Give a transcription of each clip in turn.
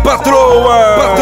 patroa.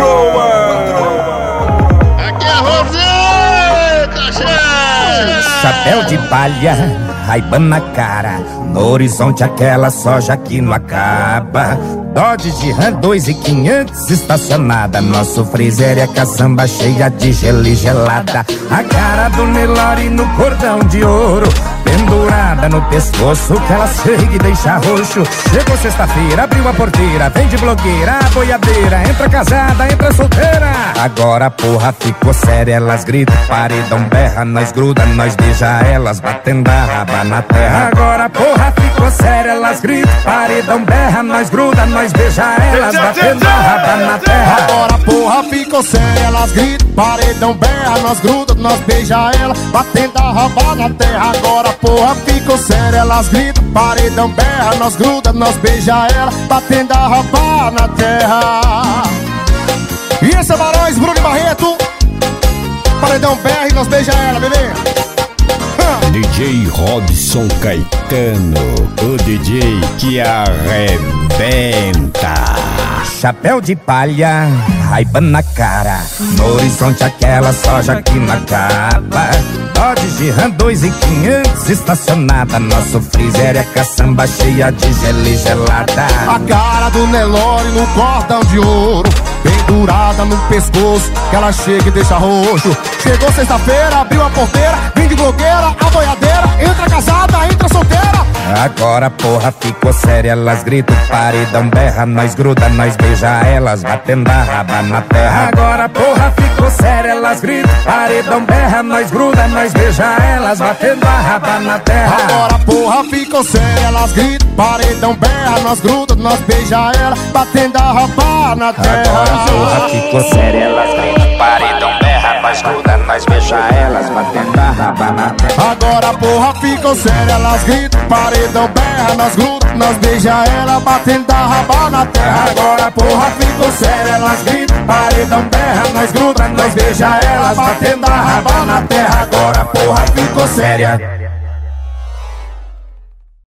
Aqui é Roseta, chefe. Chapéu de palha, Ray-Ban na cara, no horizonte aquela soja que não acaba. Dodge de Ram 2.500 estacionada, nosso freezer é caçamba cheia de gelo e gelada. A cara do Nelore no cordão de ouro, pendurada no pescoço que ela chega e deixa roxo. Chegou sexta-feira, abriu a porteira, vem de blogueira, a boiadeira, entra casada, entra solteira. Agora a porra ficou séria, elas gritam, paredão berra, nós gruda, nós beija elas, batendo a raba na terra. Agora a porra ficou séria, elas gritam, paredão berra, nós gruda, nós beija elas, batendo a raba na terra. Agora a porra ficou séria, elas gritam, paredão berra, nós gruda, nós beija ela, batendo a raba na terra. Agora a porra ficou séria, elas gritam, paredão berra, nós gruda, nós beija ela, batendo a raba na terra. E esse é Barões, Bruno e Barreto, paredão berra e nós beija ela, bebê. DJ Robson Caetano, o DJ que arrebenta. Chapéu de palha, Ray-Ban na cara, no horizonte aquela soja que não acaba. Dodge de Ram 2.500 estacionada, nosso freezer é caçamba cheia de gelo e gelada. A cara do Nelore no cordão de ouro, pendurada no pescoço que ela chega e deixa roxo. Chegou sexta-feira, abriu a porteira, vem de blogueira, a boiadeira, entra casada, entra solteira. Agora a porra ficou séria, elas gritam, paredão berra, nós gruda, nós beija elas, batendo a raba na terra. Agora a porra ficou séria, elas gritam, paredão berra, nós gruda, nós beija elas, batendo a raba na terra. Agora a porra ficou séria, elas gritam, paredão berra, nós gruda, nós beija ela, batendo a raba na terra. Agora a porra ficou séria, elas gritam, paredão berra, nós gruda, nós beija elas, batendo a raba na terra. Agora a porra ficou séria, elas gritam, paredão berra, nós gruda, nós beija ela, batendo a raba na terra. Agora a porra ficou séria, elas gritam, paredão berra, nós gruda, nós beija elas, batendo a raba na terra. Agora a porra ficou séria.